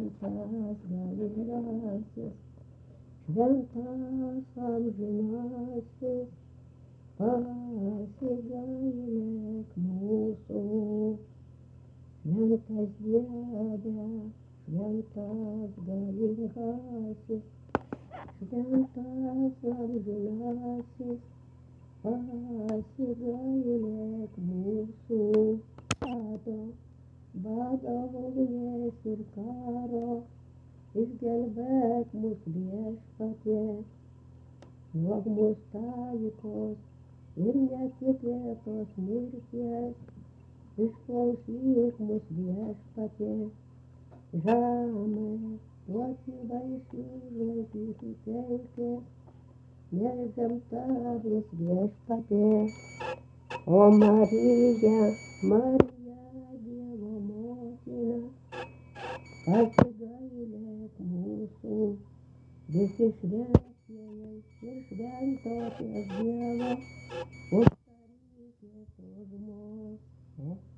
šventas galingasis, šventas amžinasis, pasigailėk mūsų. Šventas Dieve, šventas galingasis, šventas amžinasis, pasigailėk mūsų. Bado ugnies ir karo, išgelbėk mus Viešpatie, nuo mus taikos ir netikėtos mirties, išklausyk mus Viešpatie, žemė, duoti vaisių laikyti teikės, nežemtavis Viešpatie, o Marija, Dievo motina, pasigailėk mūsų, visi šventieji ir šventosios Dievo, uždarykite mus.